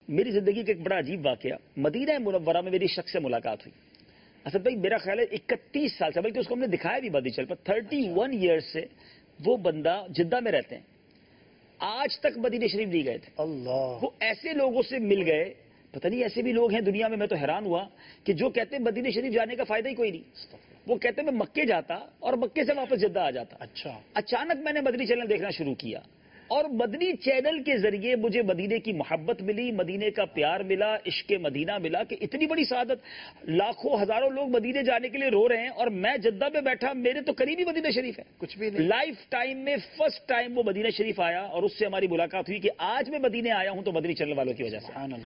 मेरी जिंदगी का एक बड़ा अजीब वाकया, मदीना मुनव्वरा में मेरी शख्स से मुलाकात हुई। असद भाई मेरा ख्याल है 31 साल से, बल्कि उसको हमने दिखाया भी बदी चल पर, 31 ईयर्स से वो बंदा जिद्दा में रहते हैं, आज तक मदीना शरीफ नहीं गए थे। अल्लाह। वो ऐसे लोगों से मिल गए, पता नहीं ऐसे भी लोग हैं दुनिया में, मैं तो हैरान हुआ कि जो कहते हैं मदीना शरीफ जाने का फायदा ही कोई नहीं। वो कहते हैं मैं मक्के जाता और मक्के से वापस जिद्दा आ जाता। अच्छा। अचानक मैंने मदनी चैनल देखना शुरू किया और मदनी चैनल के जरिए मुझे मदीने की मोहब्बत मिली, मदीने का प्यार मिला, इश्क मदीना मिला कि इतनी बड़ी सादत। लाखों हजारों लोग मदीने जाने के लिए रो रहे हैं और मैं जिद्दा में बैठा, मेरे तो करीब ही मदीना शरीफ है। कुछ भी नहीं। लाइफ टाइम में फर्स्ट टाइम वो मदीना शरीफ आया और उससे हमारी मुलाकात हुई कि आज मैं मदीने आया हूं तो मदनी चैनल वालों की वजह से।